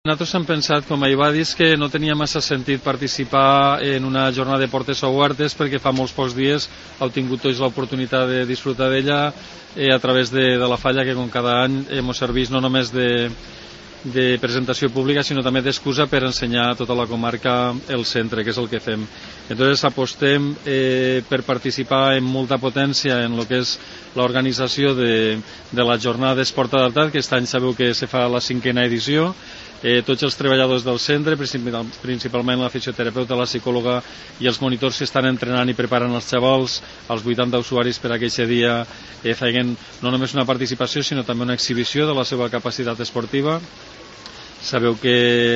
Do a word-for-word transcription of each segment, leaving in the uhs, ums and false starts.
Nosaltres hem pensat, com ahir va dir, que no tenia massa sentit participar en una jornada de portes obertes perquè fa molts pocs dies heu tingut tots l'oportunitat de disfrutar d'ella eh, a través de, de la falla que com cada any hem servit no només de, de presentació pública sinó també d'excusa per ensenyar a tota la comarca el centre, que és el que fem. Entonces apostem eh, per participar amb molta potència en el que és l'organització de, de la jornada d'esport adaptat, que aquest any sabeu que se fa la cinquena edició. Eh, tots els treballadors del centre, principalment la fisioterapeuta, la psicòloga i els monitors que estan entrenant i preparant els xavals, els vuitanta usuaris per aquest dia, eh, feien no només una participació sinó també una exhibició de la seva capacitat esportiva. Sabeu que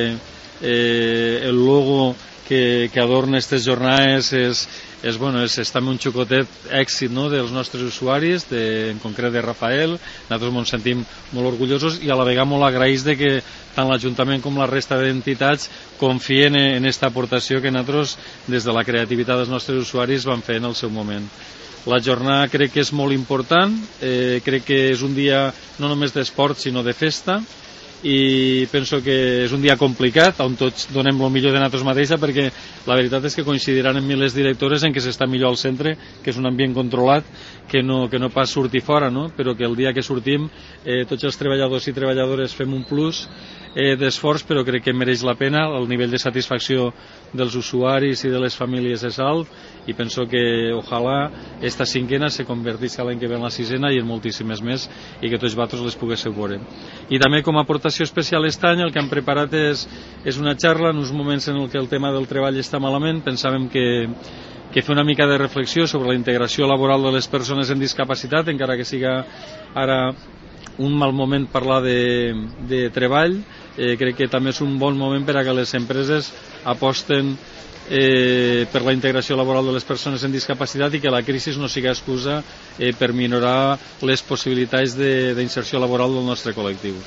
eh, el logo que, que adorna aquestes jornades és, és, bueno, és, és també un xocotet èxit, no?, dels nostres usuaris, de, en concret de Rafael. Nosaltres ens sentim molt orgullosos i a la vegada molt agraïts de que tant l'Ajuntament com la resta d'entitats confien en aquesta aportació que nosaltres, des de la creativitat dels nostres usuaris, vam fer en el seu moment. La jornada crec que és molt important, eh, crec que és un dia no només d'esport sinó de festa, i penso que és un dia complicat on tots donem el millor de nosaltres mateixa, perquè la veritat és que coincidiran amb mi les directores en que s'està millor al centre, que és un ambient controlat, que no, que no pas sortir fora, no? Però que el dia que sortim eh, tots els treballadors i treballadores fem un plus eh, d'esforç, però crec que mereix la pena. El nivell de satisfacció dels usuaris i de les famílies és alt i penso que ojalà esta cinquena se converteixi l'any que ve en la sisena i en moltíssimes més, i que tots vosaltres les poguéssiu veure. I també com a aportació especial aquest any el que hem preparat és, és una xarra en uns moments en què el tema del treball està malament. Pensàvem que, que fer una mica de reflexió sobre la integració laboral de les persones amb discapacitat, encara que siga ara un mal moment parlar de, de treball, eh, crec que també és un bon moment per a que les empreses aposten eh, per la integració laboral de les persones amb discapacitat i que la crisi no sigui excusa eh, per minorar les possibilitats d'inserció laboral del nostre col·lectiu.